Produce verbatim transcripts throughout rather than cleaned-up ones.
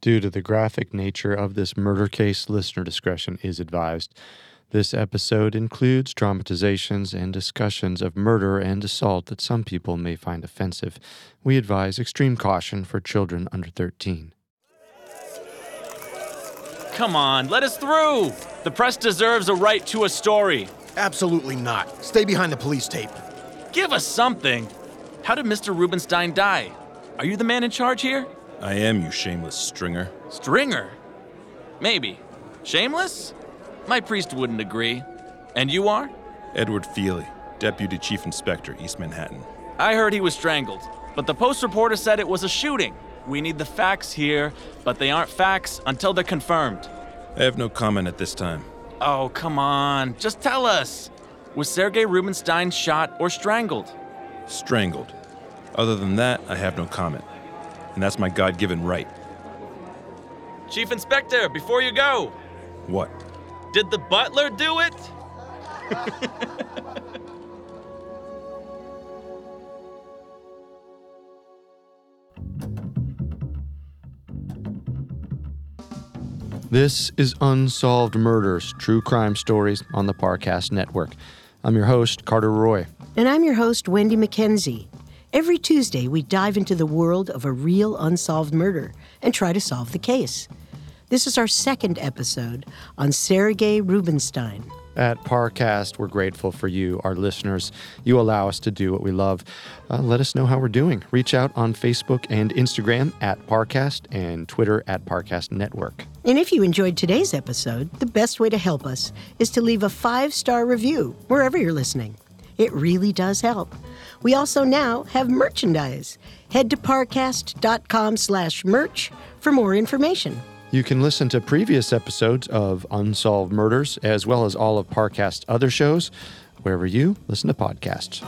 Due to the graphic nature of this murder case, listener discretion is advised. This episode includes dramatizations and discussions of murder and assault that some people may find offensive. We advise extreme caution for children under thirteen. Come on, let us through! The press deserves a right to a story. Absolutely not. Stay behind the police tape. Give us something. How did Mister Rubenstein die? Are you the man in charge here? I am, you shameless stringer. Stringer? Maybe. Shameless? My priest wouldn't agree. And you are? Edward Feely, Deputy Chief Inspector, East Manhattan. I heard he was strangled, but the Post reporter said it was a shooting. We need the facts here, but they aren't facts until they're confirmed. I have no comment at this time. Oh, come on. Just tell us. Was Sergei Rubenstein shot or strangled? Strangled. Other than that, I have no comment. And that's my God-given right. Chief Inspector, before you go. What? Did the butler do it? This is Unsolved Murders, true crime stories on the Parcast Network. I'm your host, Carter Roy. And I'm your host, Wendy McKenzie. Every Tuesday, we dive into the world of a real unsolved murder and try to solve the case. This is our second episode on Sergei Rubenstein. At Parcast, we're grateful for you, our listeners. You allow us to do what we love. Uh, let us know how we're doing. Reach out on Facebook and Instagram at Parcast and Twitter at Parcast Network. And if you enjoyed today's episode, the best way to help us is to leave a five-star review wherever you're listening. It really does help. We also now have merchandise. Head to parcast.com slash merch for more information. You can listen to previous episodes of Unsolved Murders, as well as all of Parcast's other shows, wherever you listen to podcasts.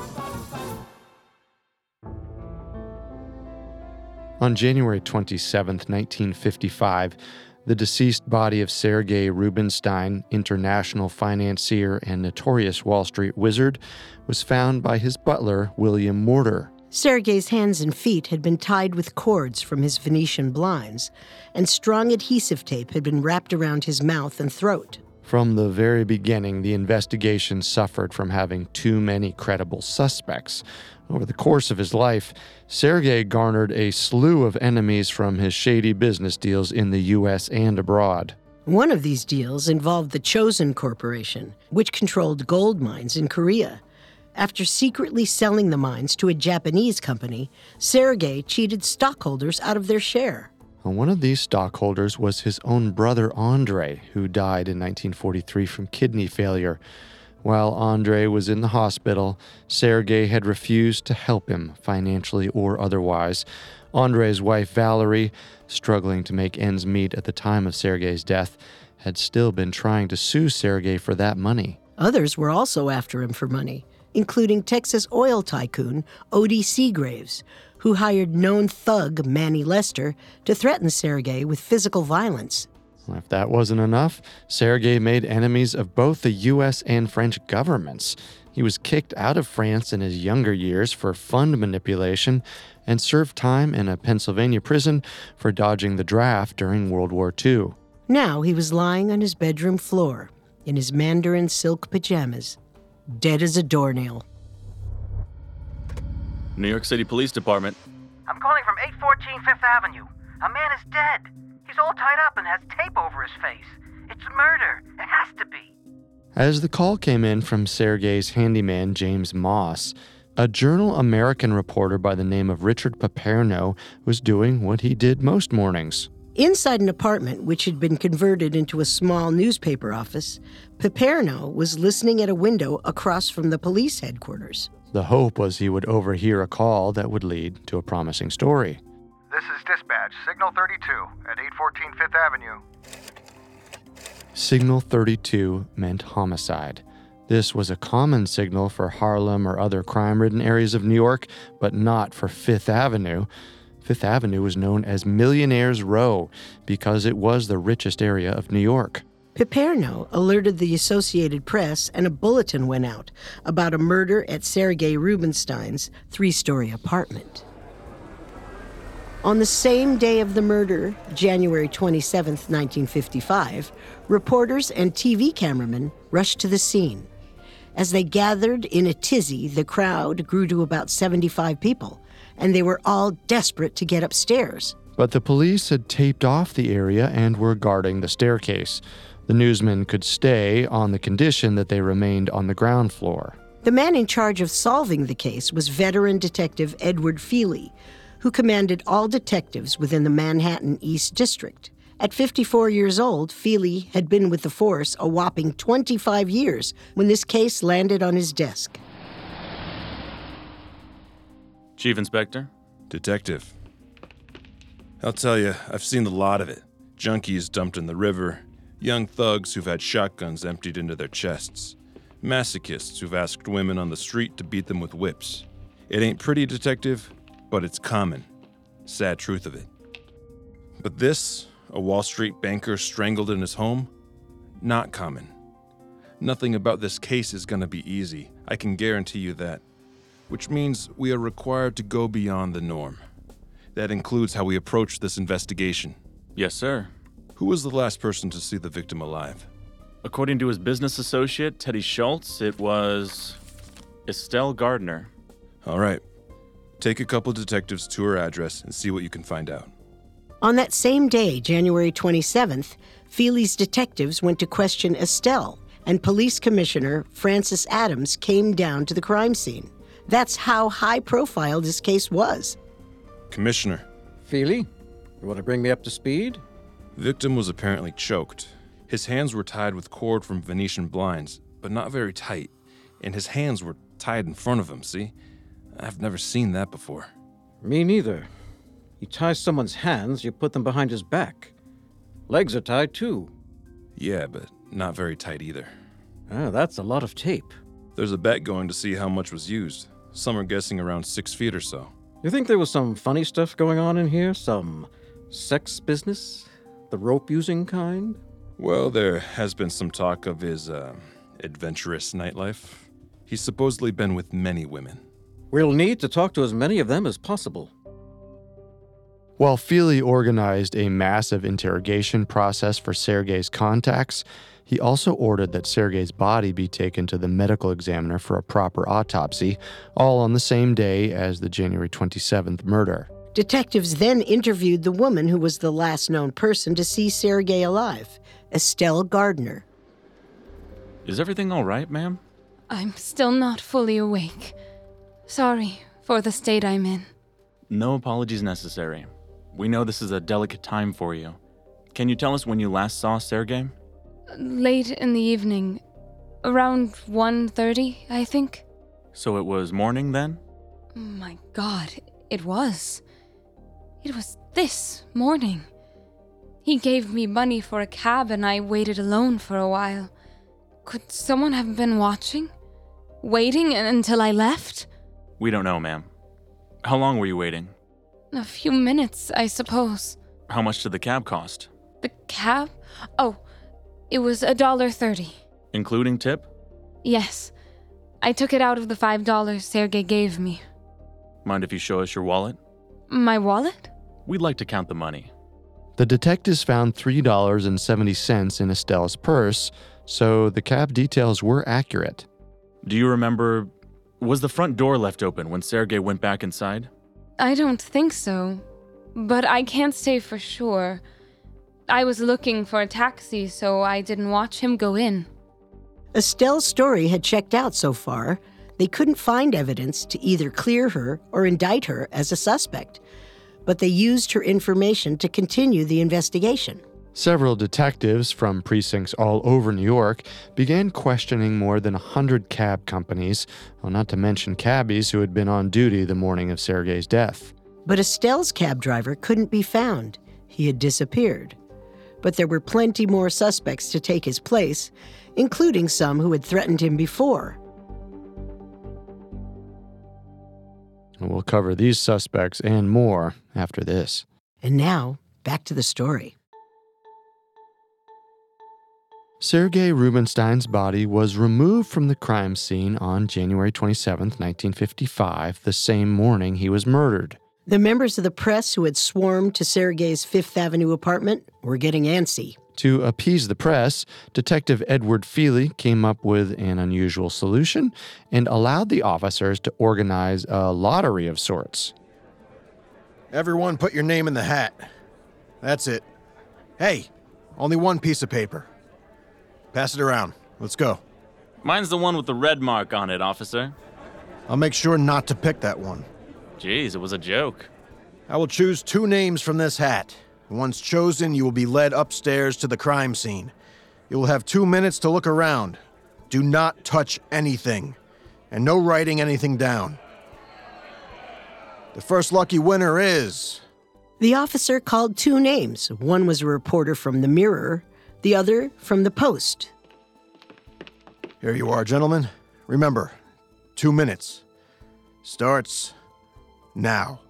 On January twenty-seventh, nineteen fifty-five, the deceased body of Sergei Rubenstein, international financier and notorious Wall Street wizard, was found by his butler, William Morter. Sergei's hands and feet had been tied with cords from his Venetian blinds, and strong adhesive tape had been wrapped around his mouth and throat. From the very beginning, the investigation suffered from having too many credible suspects. Over the course of his life, Sergei garnered a slew of enemies from his shady business deals in the U S and abroad. One of these deals involved the Chosen Corporation, which controlled gold mines in Korea. After secretly selling the mines to a Japanese company, Sergei cheated stockholders out of their share. One of these stockholders was his own brother, Andrei, who died in nineteen forty-three from kidney failure. While Andrei was in the hospital, Sergei had refused to help him, financially or otherwise. Andrei's wife, Valerie, struggling to make ends meet at the time of Sergei's death, had still been trying to sue Sergei for that money. Others were also after him for money, including Texas oil tycoon Odie Seagraves, who hired known thug Manny Lester to threaten Sergei with physical violence. If that wasn't enough, Sergei made enemies of both the U S and French governments. He was kicked out of France in his younger years for fund manipulation and served time in a Pennsylvania prison for dodging the draft during World War Two. Now he was lying on his bedroom floor in his mandarin silk pajamas, dead as a doornail. New York City Police Department. I'm calling from eight fourteen Fifth Avenue. A man is dead. He's all tied up and has tape over his face. It's murder. It has to be. As the call came in from Sergei's handyman, James Moss, a Journal American reporter by the name of Richard Paperno was doing what he did most mornings. Inside an apartment which had been converted into a small newspaper office, Paperno was listening at a window across from the police headquarters. The hope was he would overhear a call that would lead to a promising story. This is dispatch, Signal thirty-two at eight fourteen Fifth Avenue. Signal thirty-two meant homicide. This was a common signal for Harlem or other crime-ridden areas of New York, but not for Fifth Avenue. Fifth Avenue was known as Millionaire's Row because it was the richest area of New York. Paperno alerted the Associated Press, and a bulletin went out about a murder at Sergei Rubenstein's three-story apartment. On the same day of the murder, January twenty-seventh, nineteen fifty-five, reporters and T V cameramen rushed to the scene. As they gathered in a tizzy, the crowd grew to about seventy-five people, and they were all desperate to get upstairs. But the police had taped off the area and were guarding the staircase. The newsmen could stay on the condition that they remained on the ground floor. The man in charge of solving the case was veteran detective Edward Feely, who commanded all detectives within the Manhattan East District. At fifty-four years old, Feely had been with the force a whopping twenty-five years when this case landed on his desk. Chief Inspector? Detective. I'll tell you, I've seen a lot of it. Junkies dumped in the river, young thugs who've had shotguns emptied into their chests, masochists who've asked women on the street to beat them with whips. It ain't pretty, detective, but it's common. Sad truth of it. But this, a Wall Street banker strangled in his home, not common. Nothing about this case is gonna be easy, I can guarantee you that. Which means we are required to go beyond the norm. That includes how we approach this investigation. Yes, sir. Who was the last person to see the victim alive? According to his business associate, Teddy Schultz, it was Estelle Gardner. All right. Take a couple detectives to her address and see what you can find out. On that same day, January twenty-seventh, Feely's detectives went to question Estelle, and Police Commissioner Francis Adams came down to the crime scene. That's how high-profile this case was. Commissioner. Feely, you want to bring me up to speed? Victim was apparently choked. His hands were tied with cord from Venetian blinds, but not very tight, and his hands were tied in front of him, see? I've never seen that before. Me neither. You tie someone's hands, you put them behind his back. Legs are tied too. Yeah, but not very tight either. Ah, that's a lot of tape. There's a bet going to see how much was used. Some are guessing around six feet or so. You think there was some funny stuff going on in here? Some sex business? The rope-using kind? Well, there has been some talk of his, uh, adventurous nightlife. He's supposedly been with many women. We'll need to talk to as many of them as possible. While Feely organized a massive interrogation process for Sergei's contacts, he also ordered that Sergei's body be taken to the medical examiner for a proper autopsy, all on the same day as the January twenty-seventh murder. Detectives then interviewed the woman who was the last known person to see Sergei alive, Estelle Gardner. Is everything all right, ma'am? I'm still not fully awake. Sorry for the state I'm in. No apologies necessary. We know this is a delicate time for you. Can you tell us when you last saw Sergei? Late in the evening. Around one thirty, I think. So it was morning then? My God, it was. It was this morning. He gave me money for a cab and I waited alone for a while. Could someone have been watching? Waiting until I left? We don't know, ma'am. How long were you waiting? A few minutes, I suppose. How much did the cab cost? The cab? Oh, it was a dollar thirty. Including tip? Yes. I took it out of the five dollars Sergei gave me. Mind if you show us your wallet? My wallet? We'd like to count the money. The detectives found three dollars and seventy cents in Estelle's purse, so the cab details were accurate. Do you remember, was the front door left open when Sergei went back inside? I don't think so, but I can't say for sure. I was looking for a taxi, so I didn't watch him go in. Estelle's story had checked out so far. They couldn't find evidence to either clear her or indict her as a suspect, but they used her information to continue the investigation. Several detectives from precincts all over New York began questioning more than a hundred cab companies, well, not to mention cabbies who had been on duty the morning of Sergei's death. But Estelle's cab driver couldn't be found. He had disappeared. But there were plenty more suspects to take his place, including some who had threatened him before. And we'll cover these suspects and more after this. And now, back to the story. Sergei Rubinstein's body was removed from the crime scene on January twenty-seventh, nineteen fifty-five, the same morning he was murdered. The members of the press who had swarmed to Sergei's Fifth Avenue apartment were getting antsy. To appease the press, Detective Edward Feely came up with an unusual solution and allowed the officers to organize a lottery of sorts. Everyone put your name in the hat. That's it. Hey, only one piece of paper. Pass it around. Let's go. Mine's the one with the red mark on it, officer. I'll make sure not to pick that one. Jeez, it was a joke. I will choose two names from this hat. Once chosen, you will be led upstairs to the crime scene. You will have two minutes to look around. Do not touch anything. And no writing anything down. The first lucky winner is... The officer called two names. One was a reporter from the Mirror, the other from the Post. Here you are, gentlemen. Remember, two minutes. Starts now.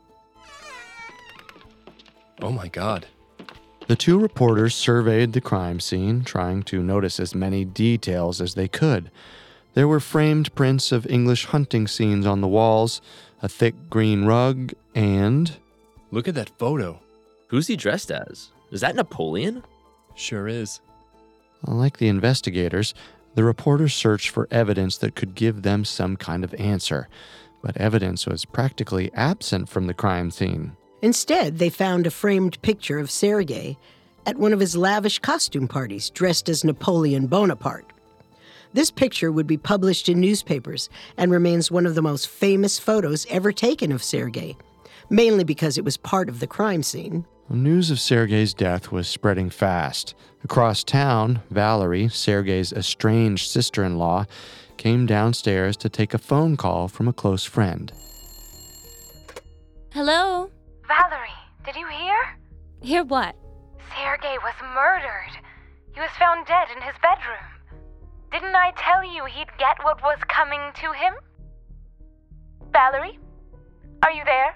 Oh my God. The two reporters surveyed the crime scene, trying to notice as many details as they could. There were framed prints of English hunting scenes on the walls, a thick green rug, and... Look at that photo. Who's he dressed as? Is that Napoleon? Sure is. Like the investigators, the reporters searched for evidence that could give them some kind of answer, but evidence was practically absent from the crime scene. Instead, they found a framed picture of Sergei at one of his lavish costume parties, dressed as Napoleon Bonaparte. This picture would be published in newspapers and remains one of the most famous photos ever taken of Sergei, mainly because it was part of the crime scene. News of Sergei's death was spreading fast. Across town, Valerie, Sergei's estranged sister-in-law, came downstairs to take a phone call from a close friend. Hello? Valerie, did you hear? Hear what? Sergei was murdered. He was found dead in his bedroom. Didn't I tell you he'd get what was coming to him? Valerie, are you there?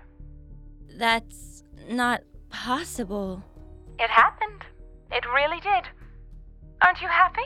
That's not possible. It happened. It really did. Aren't you happy?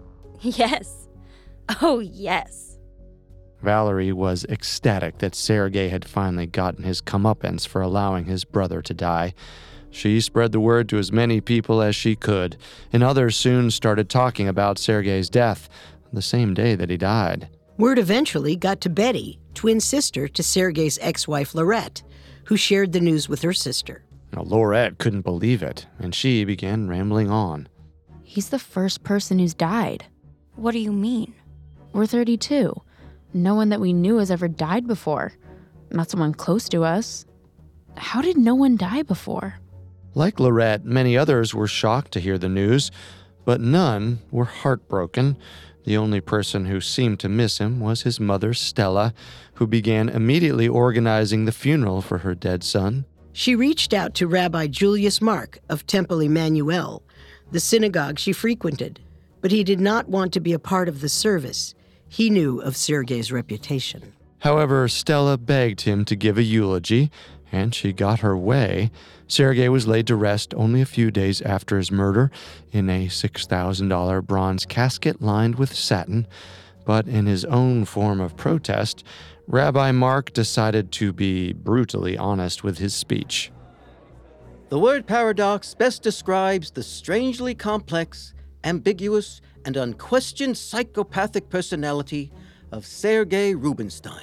Yes. Oh, yes. Valerie was ecstatic that Sergei had finally gotten his comeuppance for allowing his brother to die. She spread the word to as many people as she could, and others soon started talking about Sergei's death, the same day that he died. Word eventually got to Betty, twin sister to Sergei's ex-wife Laurette, who shared the news with her sister. Now, Laurette couldn't believe it, and she began rambling on. He's the first person who's died. What do you mean? We're thirty-two. No one that we knew has ever died before. Not someone close to us. How did no one die before? Like Laurette, many others were shocked to hear the news, but none were heartbroken. The only person who seemed to miss him was his mother, Stella, who began immediately organizing the funeral for her dead son. She reached out to Rabbi Julius Mark of Temple Emmanuel, the synagogue she frequented, but he did not want to be a part of the service. He knew of Sergei's reputation. However, Stella begged him to give a eulogy, and she got her way. Sergei was laid to rest only a few days after his murder in a six thousand dollars bronze casket lined with satin. But in his own form of protest, Rabbi Mark decided to be brutally honest with his speech. The word paradox best describes the strangely complex, ambiguous, and unquestioned psychopathic personality of Sergei Rubinstein.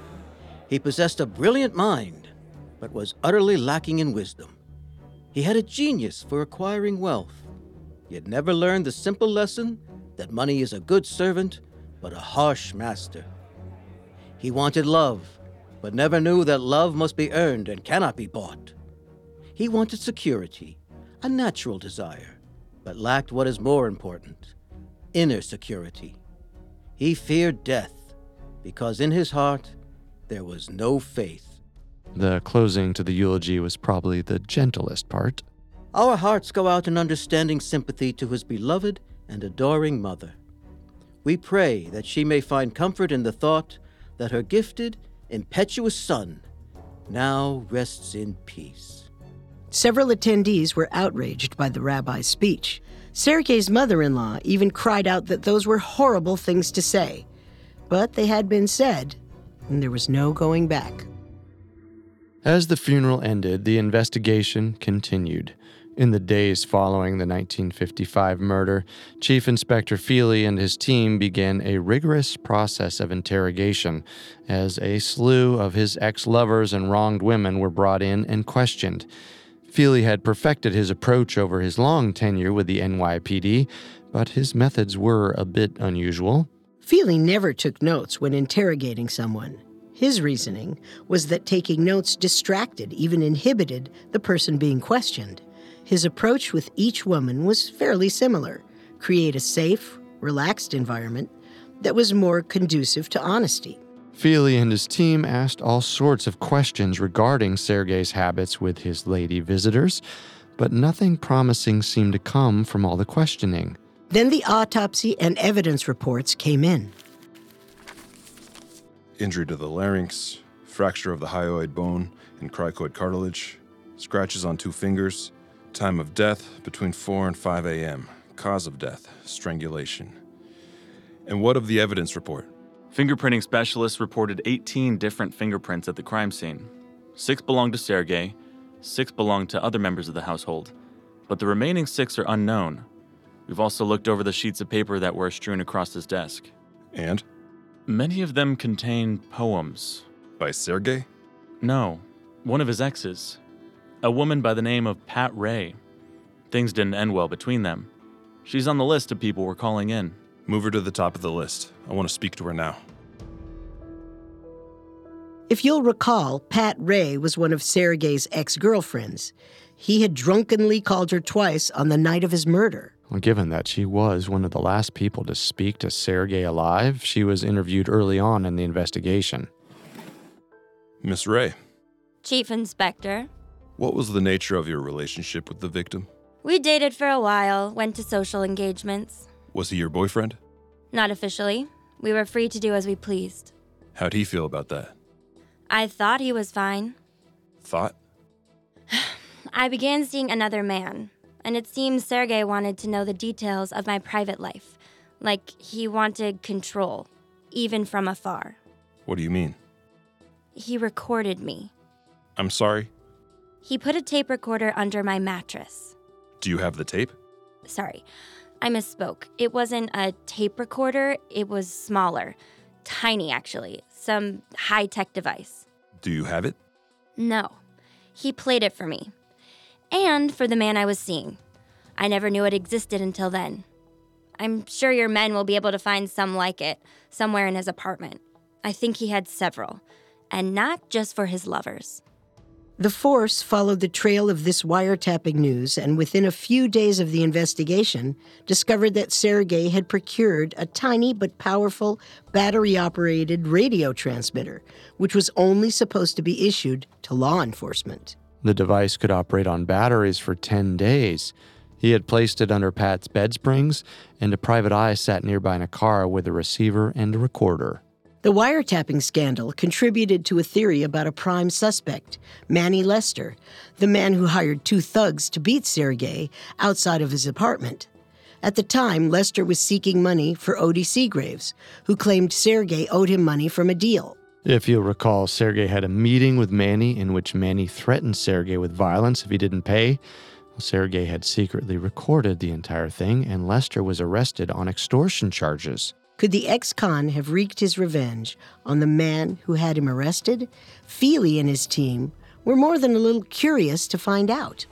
He possessed a brilliant mind, but was utterly lacking in wisdom. He had a genius for acquiring wealth, yet never learned the simple lesson that money is a good servant, but a harsh master. He wanted love, but never knew that love must be earned and cannot be bought. He wanted security, a natural desire, but lacked what is more important, inner security. He feared death, because in his heart there was no faith. The closing to the eulogy was probably the gentlest part. Our hearts go out in understanding sympathy to his beloved and adoring mother. We pray that she may find comfort in the thought that her gifted, impetuous son now rests in peace. Several attendees were outraged by the rabbi's speech. Sergei's mother-in-law even cried out that those were horrible things to say. But they had been said, and there was no going back. As the funeral ended, the investigation continued. In the days following the nineteen fifty-five murder, Chief Inspector Feely and his team began a rigorous process of interrogation, as a slew of his ex-lovers and wronged women were brought in and questioned. Feely had perfected his approach over his long tenure with the N Y P D, but his methods were a bit unusual. Feely never took notes when interrogating someone. His reasoning was that taking notes distracted, even inhibited, the person being questioned. His approach with each woman was fairly similar: create a safe, relaxed environment that was more conducive to honesty. Feely and his team asked all sorts of questions regarding Sergei's habits with his lady visitors, but nothing promising seemed to come from all the questioning. Then the autopsy and evidence reports came in. Injury to the larynx, fracture of the hyoid bone and cricoid cartilage, scratches on two fingers, time of death between four and five a.m., cause of death, strangulation. And what of the evidence report? Fingerprinting specialists reported eighteen different fingerprints at the crime scene. Six belonged to Sergei, six belonged to other members of the household, but the remaining six are unknown. We've also looked over the sheets of paper that were strewn across his desk. And? Many of them contain poems. By Sergei? No, one of his exes. A woman by the name of Pat Ray. Things didn't end well between them. She's on the list of people we're calling in. Move her to the top of the list. I want to speak to her now. If you'll recall, Pat Ray was one of Sergei's ex-girlfriends. He had drunkenly called her twice on the night of his murder. Well, given that she was one of the last people to speak to Sergei alive, she was interviewed early on in the investigation. Miss Ray. Chief Inspector. What was the nature of your relationship with the victim? We dated for a while, went to social engagements. Was he your boyfriend? Not officially. We were free to do as we pleased. How'd he feel about that? I thought he was fine. Thought? I began seeing another man, and it seems Sergei wanted to know the details of my private life. Like, he wanted control, even from afar. What do you mean? He recorded me. I'm sorry? He put a tape recorder under my mattress. Do you have the tape? Sorry, I misspoke. It wasn't a tape recorder, it was smaller. Tiny, actually. Some high-tech device. Do you have it? No. He played it for me. And for the man I was seeing. I never knew it existed until then. I'm sure your men will be able to find some like it, somewhere in his apartment. I think he had several. And not just for his lovers. The force followed the trail of this wiretapping news, and within a few days of the investigation, discovered that Sergei had procured a tiny but powerful battery-operated radio transmitter, which was only supposed to be issued to law enforcement. The device could operate on batteries for ten days. He had placed it under Pat's bed springs, and a private eye sat nearby in a car with a receiver and a recorder. The wiretapping scandal contributed to a theory about a prime suspect, Manny Lester, the man who hired two thugs to beat Sergei outside of his apartment. At the time, Lester was seeking money for Odie Seagraves, who claimed Sergei owed him money from a deal. If you'll recall, Sergei had a meeting with Manny in which Manny threatened Sergei with violence if he didn't pay. Well, Sergei had secretly recorded the entire thing, and Lester was arrested on extortion charges. Could the ex-con have wreaked his revenge on the man who had him arrested? Feely and his team were more than a little curious to find out.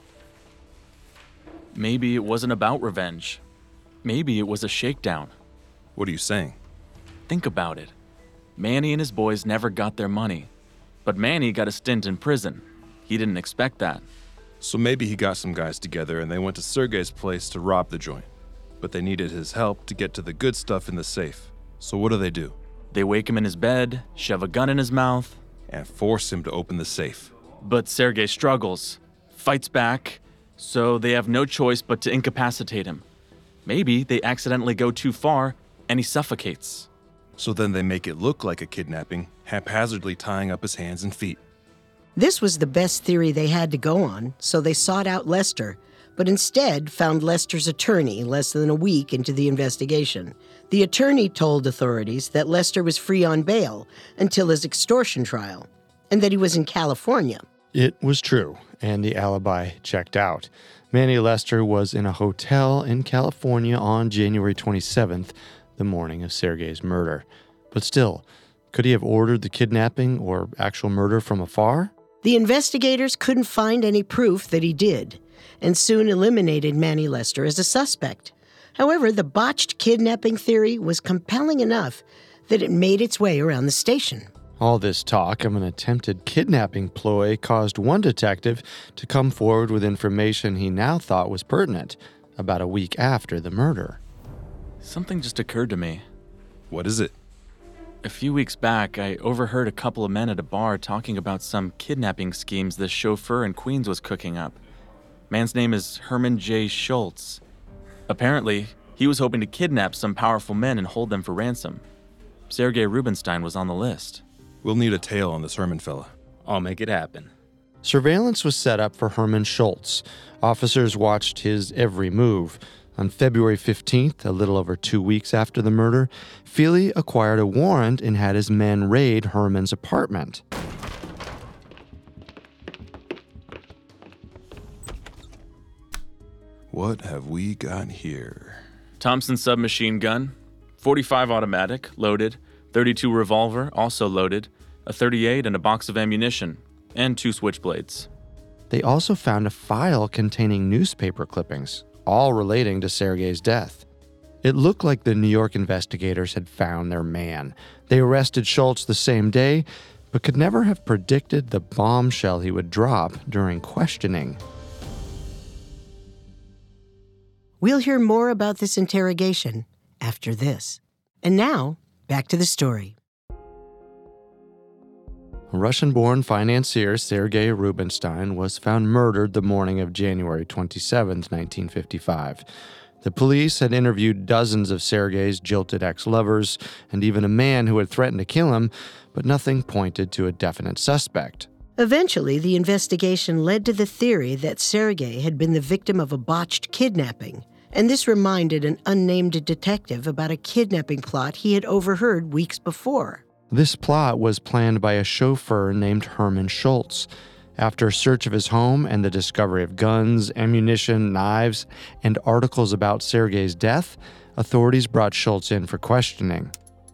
Maybe it wasn't about revenge. Maybe it was a shakedown. What are you saying? Think about it. Manny and his boys never got their money. But Manny got a stint in prison. He didn't expect that. So maybe he got some guys together and they went to Sergei's place to rob the joint. But they needed his help to get to the good stuff in the safe. So what do they do? They wake him in his bed, shove a gun in his mouth, and force him to open the safe. But Sergei struggles, fights back, so they have no choice but to incapacitate him. Maybe they accidentally go too far and he suffocates. So then they make it look like a kidnapping, haphazardly tying up his hands and feet. This was the best theory they had to go on, so they sought out Lester, but instead found Lester's attorney less than a week into the investigation. The attorney told authorities that Lester was free on bail until his extortion trial, and that he was in California. It was true, and the alibi checked out. Manny Lester was in a hotel in California on January twenty-seventh, the morning of Sergei's murder. But still, could he have ordered the kidnapping or actual murder from afar? The investigators couldn't find any proof that he did, and soon eliminated Manny Lester as a suspect. However, the botched kidnapping theory was compelling enough that it made its way around the station. All this talk of an attempted kidnapping ploy caused one detective to come forward with information he now thought was pertinent about a week after the murder. Something just occurred to me. What is it? A few weeks back, I overheard a couple of men at a bar talking about some kidnapping schemes this chauffeur in Queens was cooking up. Man's name is Herman J. Schultz. Apparently, he was hoping to kidnap some powerful men and hold them for ransom. Sergei Rubinstein was on the list. We'll need a tail on this Herman fella. I'll make it happen. Surveillance was set up for Herman Schultz. Officers watched his every move. On February fifteenth, a little over two weeks after the murder, Feely acquired a warrant and had his men raid Herman's apartment. What have we got here? Thompson submachine gun, forty-five automatic, loaded, thirty-two revolver, also loaded, a thirty-eight and a box of ammunition, and two switchblades. They also found a file containing newspaper clippings, all relating to Sergei's death. It looked like the New York investigators had found their man. They arrested Schultz the same day, but could never have predicted the bombshell he would drop during questioning. We'll hear more about this interrogation after this. And now, back to the story. Russian-born financier Sergei Rubinstein was found murdered the morning of January twenty-seventh, nineteen fifty-five. The police had interviewed dozens of Sergei's jilted ex-lovers and even a man who had threatened to kill him, but nothing pointed to a definite suspect. Eventually, the investigation led to the theory that Sergei had been the victim of a botched kidnapping, and this reminded an unnamed detective about a kidnapping plot he had overheard weeks before. This plot was planned by a chauffeur named Herman Schultz. After a search of his home and the discovery of guns, ammunition, knives, and articles about Sergei's death, authorities brought Schultz in for questioning.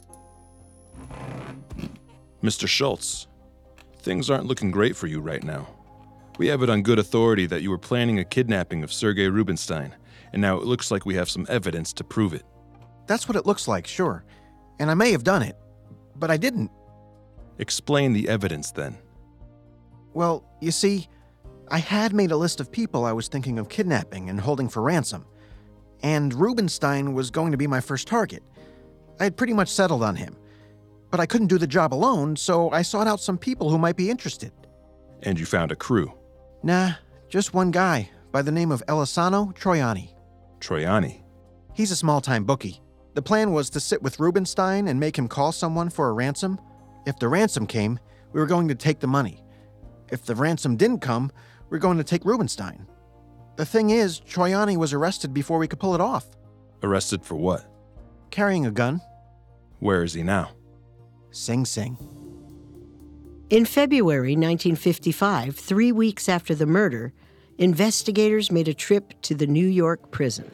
Mister Schultz, things aren't looking great for you right now. We have it on good authority that you were planning a kidnapping of Sergei Rubinstein, and now it looks like we have some evidence to prove it. That's what it looks like, sure. And I may have done it, but I didn't. Explain the evidence then. Well, you see, I had made a list of people I was thinking of kidnapping and holding for ransom, and Rubinstein was going to be my first target. I had pretty much settled on him, but I couldn't do the job alone, so I sought out some people who might be interested. And you found a crew? Nah, just one guy by the name of Elisano Troiani. Troiani? He's a small-time bookie. The plan was to sit with Rubinstein and make him call someone for a ransom. If the ransom came, we were going to take the money. If the ransom didn't come, we were going to take Rubinstein. The thing is, Troiani was arrested before we could pull it off. Arrested for what? Carrying a gun. Where is he now? Sing Sing. In February nineteen fifty-five, three weeks after the murder, investigators made a trip to the New York prison.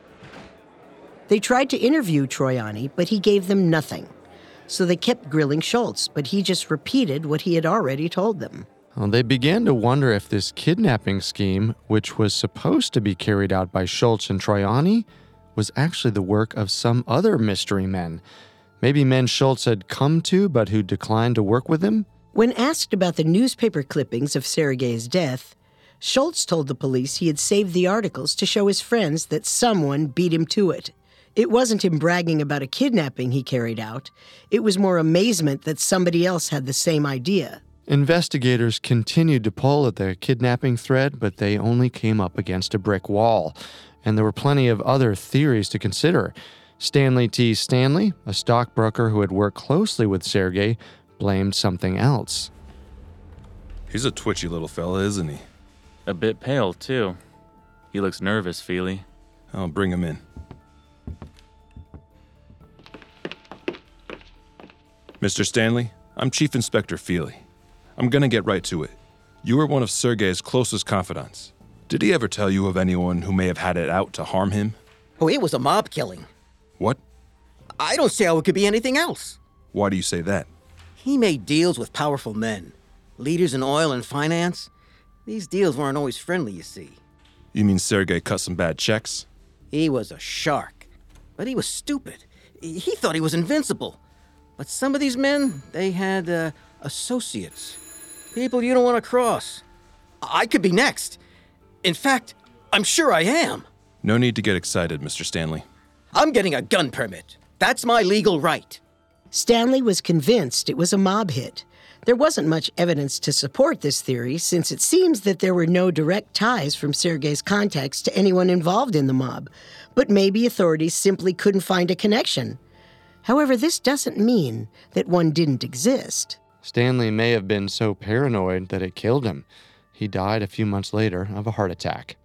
They tried to interview Troiani, but he gave them nothing. So they kept grilling Schultz, but he just repeated what he had already told them. Well, they began to wonder if this kidnapping scheme, which was supposed to be carried out by Schultz and Troiani, was actually the work of some other mystery men. Maybe men Schultz had come to, but who declined to work with him? When asked about the newspaper clippings of Sergei's death, Schultz told the police he had saved the articles to show his friends that someone beat him to it. It wasn't him bragging about a kidnapping he carried out. It was more amazement that somebody else had the same idea. Investigators continued to pull at the kidnapping thread, but they only came up against a brick wall. And there were plenty of other theories to consider. Stanley T. Stanley, a stockbroker who had worked closely with Sergei, blamed something else. He's a twitchy little fella, isn't he? A bit pale, too. He looks nervous, Feely. I'll bring him in. Mister Stanley, I'm Chief Inspector Feely. I'm gonna get right to it. You were one of Sergei's closest confidants. Did he ever tell you of anyone who may have had it out to harm him? Oh, it was a mob killing. What? I don't see how it could be anything else. Why do you say that? He made deals with powerful men, leaders in oil and finance. These deals weren't always friendly, you see. You mean Sergei cut some bad checks? He was a shark, but he was stupid. He thought he was invincible. But some of these men, they had uh, associates. People you don't want to cross. I could be next. In fact, I'm sure I am. No need to get excited, Mister Stanley. I'm getting a gun permit. That's my legal right. Stanley was convinced it was a mob hit. There wasn't much evidence to support this theory, since it seems that there were no direct ties from Sergei's contacts to anyone involved in the mob. But maybe authorities simply couldn't find a connection. However, this doesn't mean that one didn't exist. Stanley may have been so paranoid that it killed him. He died a few months later of a heart attack.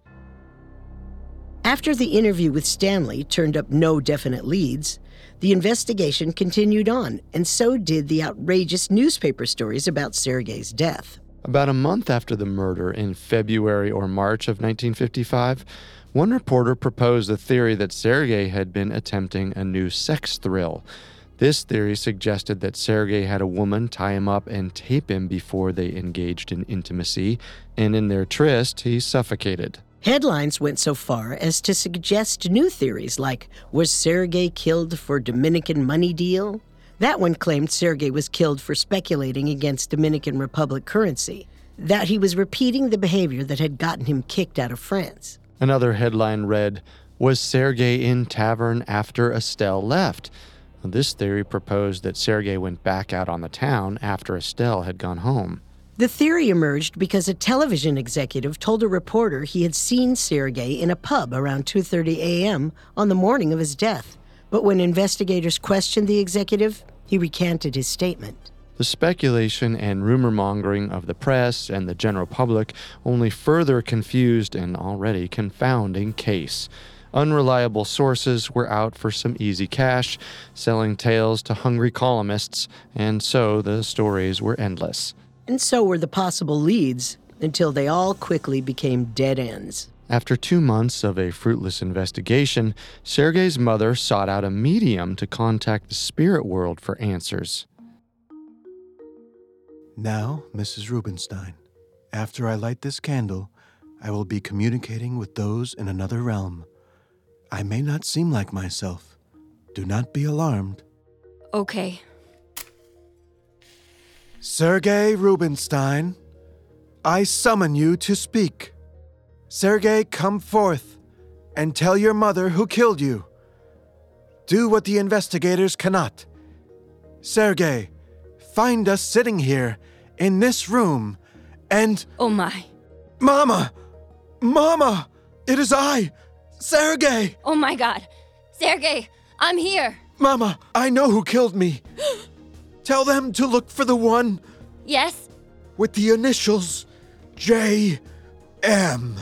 After the interview with Stanley turned up no definite leads, the investigation continued on, and so did the outrageous newspaper stories about Sergei's death. About a month after the murder, in February or March of nineteen fifty-five, one reporter proposed the theory that Sergei had been attempting a new sex thrill. This theory suggested that Sergei had a woman tie him up and tape him before they engaged in intimacy, and in their tryst, he suffocated. Headlines went so far as to suggest new theories like, was Sergei killed for Dominican money deal? That one claimed Sergei was killed for speculating against Dominican Republic currency, that he was repeating the behavior that had gotten him kicked out of France. Another headline read, was Sergei in tavern after Estelle left? This theory proposed that Sergei went back out on the town after Estelle had gone home. The theory emerged because a television executive told a reporter he had seen Sergei in a pub around two thirty a.m. on the morning of his death. But when investigators questioned the executive, he recanted his statement. The speculation and rumor-mongering of the press and the general public only further confused an already confounding case. Unreliable sources were out for some easy cash, selling tales to hungry columnists, and so the stories were endless. And so were the possible leads, until they all quickly became dead ends. After two months of a fruitless investigation, Sergei's mother sought out a medium to contact the spirit world for answers. Now, Missus Rubenstein, after I light this candle, I will be communicating with those in another realm. I may not seem like myself. Do not be alarmed. Okay. Sergei Rubenstein, I summon you to speak. Sergei, come forth and tell your mother who killed you. Do what the investigators cannot. Sergei, find us sitting here in this room and... Oh my. Mama! Mama! It is I, Sergei! Oh my god. Sergei, I'm here. Mama, I know who killed me. Tell them to look for the one... Yes? With the initials J M.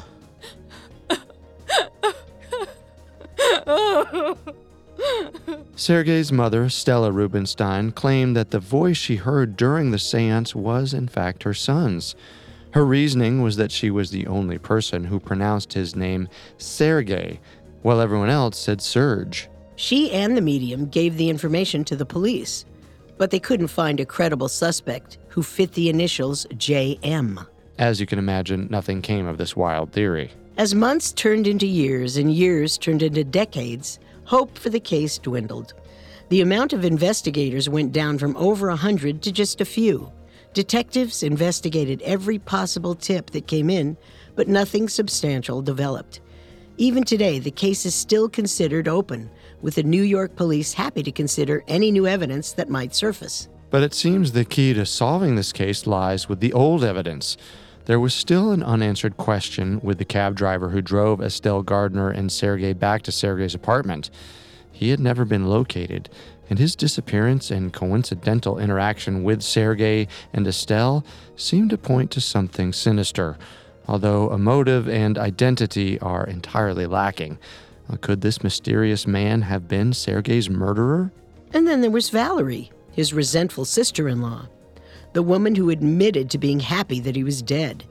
Sergei's mother, Stella Rubenstein, claimed that the voice she heard during the seance was, in fact, her son's. Her reasoning was that she was the only person who pronounced his name Sergei, while everyone else said Serge. She and the medium gave the information to the police, but they couldn't find a credible suspect who fit the initials J M. As you can imagine, nothing came of this wild theory. As months turned into years and years turned into decades, hope for the case dwindled. The amount of investigators went down from over a hundred to just a few. Detectives investigated every possible tip that came in, but nothing substantial developed. Even today, the case is still considered open, with the New York police happy to consider any new evidence that might surface. But it seems the key to solving this case lies with the old evidence. There was still an unanswered question with the cab driver who drove Estelle Gardner and Sergei back to Sergei's apartment. He had never been located, and his disappearance and coincidental interaction with Sergei and Estelle seemed to point to something sinister, although a motive and identity are entirely lacking. Could this mysterious man have been Sergei's murderer? And then there was Valerie, his resentful sister-in-law, the woman who admitted to being happy that he was dead.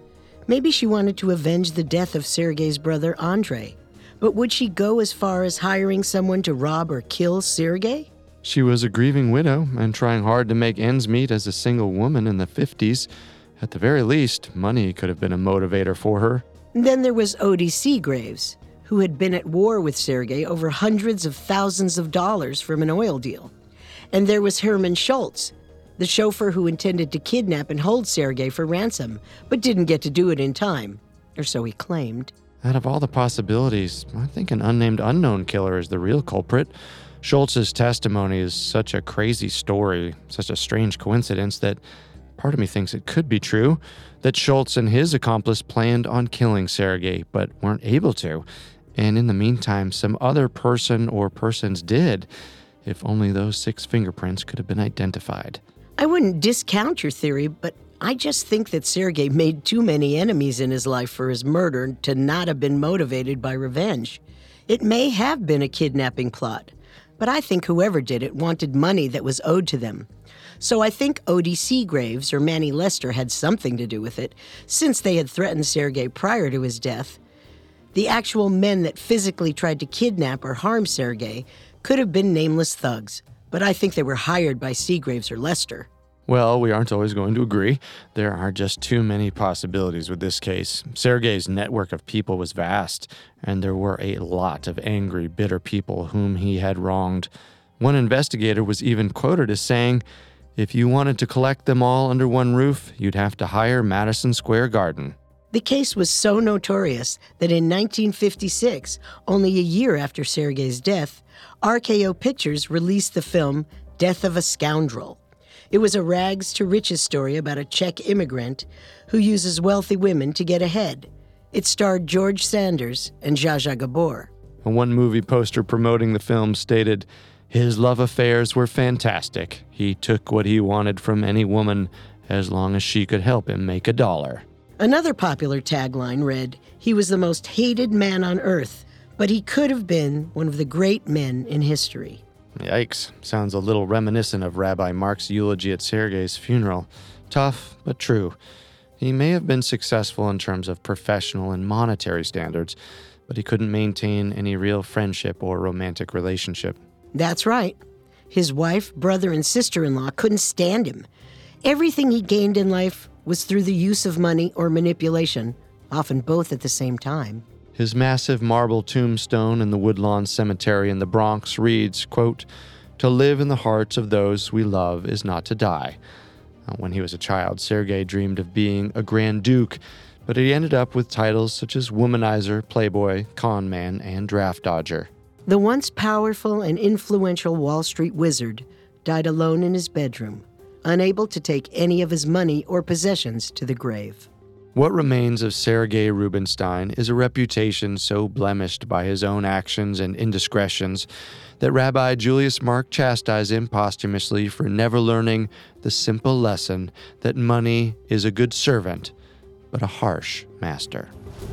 Maybe she wanted to avenge the death of Sergei's brother, Andrei. But would she go as far as hiring someone to rob or kill Sergei? She was a grieving widow and trying hard to make ends meet as a single woman in the fifties. At the very least, money could have been a motivator for her. Then there was Odie Seagraves, who had been at war with Sergei over hundreds of thousands of dollars from an oil deal. And there was Herman Schultz, the chauffeur who intended to kidnap and hold Sergei for ransom, but didn't get to do it in time, or so he claimed. Out of all the possibilities, I think an unnamed unknown killer is the real culprit. Schultz's testimony is such a crazy story, such a strange coincidence that part of me thinks it could be true, that Schultz and his accomplice planned on killing Sergei, but weren't able to. And in the meantime, some other person or persons did. If only those six fingerprints could have been identified. I wouldn't discount your theory, but I just think that Sergei made too many enemies in his life for his murder to not have been motivated by revenge. It may have been a kidnapping plot, but I think whoever did it wanted money that was owed to them. So I think Odie Seagraves or Manny Lester had something to do with it, since they had threatened Sergei prior to his death. The actual men that physically tried to kidnap or harm Sergei could have been nameless thugs, but I think they were hired by Seagraves or Lester. Well, we aren't always going to agree. There are just too many possibilities with this case. Sergei's network of people was vast, and there were a lot of angry, bitter people whom he had wronged. One investigator was even quoted as saying, "If you wanted to collect them all under one roof, you'd have to hire Madison Square Garden." The case was so notorious that in nineteen fifty-six, only a year after Sergei's death, R K O Pictures released the film Death of a Scoundrel. It was a rags-to-riches story about a Czech immigrant who uses wealthy women to get ahead. It starred George Sanders and Zsa Zsa Gabor. One movie poster promoting the film stated, "His love affairs were fantastic. He took what he wanted from any woman as long as she could help him make a dollar." Another popular tagline read, "He was the most hated man on earth, but he could have been one of the great men in history." Yikes. Sounds a little reminiscent of Rabbi Mark's eulogy at Sergei's funeral. Tough, but true. He may have been successful in terms of professional and monetary standards, but he couldn't maintain any real friendship or romantic relationship. That's right. His wife, brother, and sister-in-law couldn't stand him. Everything he gained in life was through the use of money or manipulation, often both at the same time. His massive marble tombstone in the Woodlawn Cemetery in the Bronx reads, quote, "To live in the hearts of those we love is not to die." When he was a child, Sergei dreamed of being a Grand Duke, but he ended up with titles such as womanizer, playboy, con man, and draft dodger. The once powerful and influential Wall Street wizard died alone in his bedroom, unable to take any of his money or possessions to the grave. What remains of Sergei Rubinstein is a reputation so blemished by his own actions and indiscretions that Rabbi Julius Mark chastised him posthumously for never learning the simple lesson that money is a good servant, but a harsh master.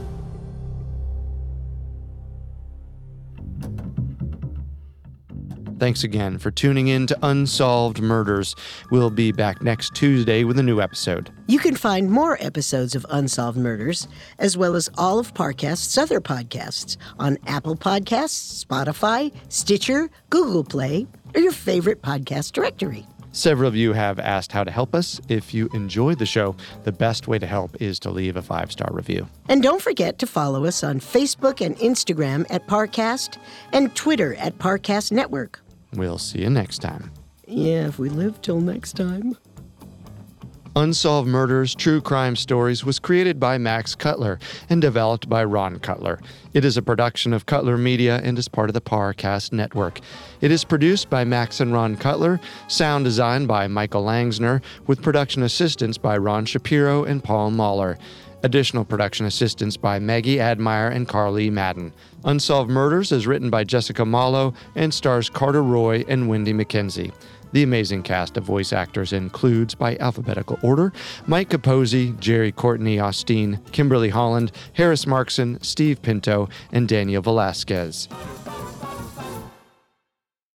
Thanks again for tuning in to Unsolved Murders. We'll be back next Tuesday with a new episode. You can find more episodes of Unsolved Murders, as well as all of Parcast's other podcasts, on Apple Podcasts, Spotify, Stitcher, Google Play, or your favorite podcast directory. Several of you have asked how to help us. If you enjoyed the show, the best way to help is to leave a five-star review. And don't forget to follow us on Facebook and Instagram at Parcast and Twitter at Parcast Network. We'll see you next time. Yeah, if we live till next time. Unsolved Murders True Crime Stories was created by Max Cutler and developed by Ron Cutler. It is a production of Cutler Media and is part of the Parcast Network. It is produced by Max and Ron Cutler, sound design by Michael Langsner, with production assistance by Ron Shapiro and Paul Mahler. Additional production assistance by Maggie Admire and Carly Madden. Unsolved Murders is written by Jessica Malo and stars Carter Roy and Wendy McKenzie. The amazing cast of voice actors includes, by alphabetical order, Mike Capozzi, Jerry Courtney Austin, Kimberly Holland, Harris Markson, Steve Pinto, and Daniel Velasquez.